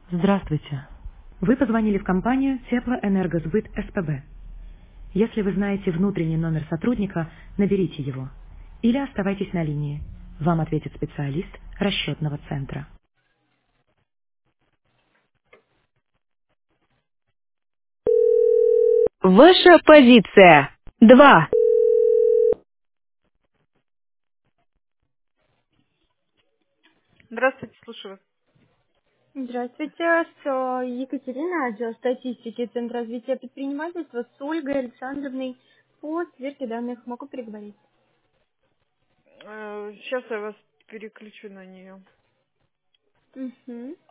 Здравствуйте. Вы позвонили в компанию Теплоэнергосбыт СПБ. Если вы знаете внутренний номер сотрудника, наберите его. Или оставайтесь на линии. Вам ответит специалист расчетного центра. Ваша позиция. 2. Здравствуйте, слушаю вас. Здравствуйте, с Екатериной, отдел статистики Центра развития предпринимательства, с Ольгой Александровной по сверке данных. Могу переговорить? Сейчас я вас переключу на нее. Угу.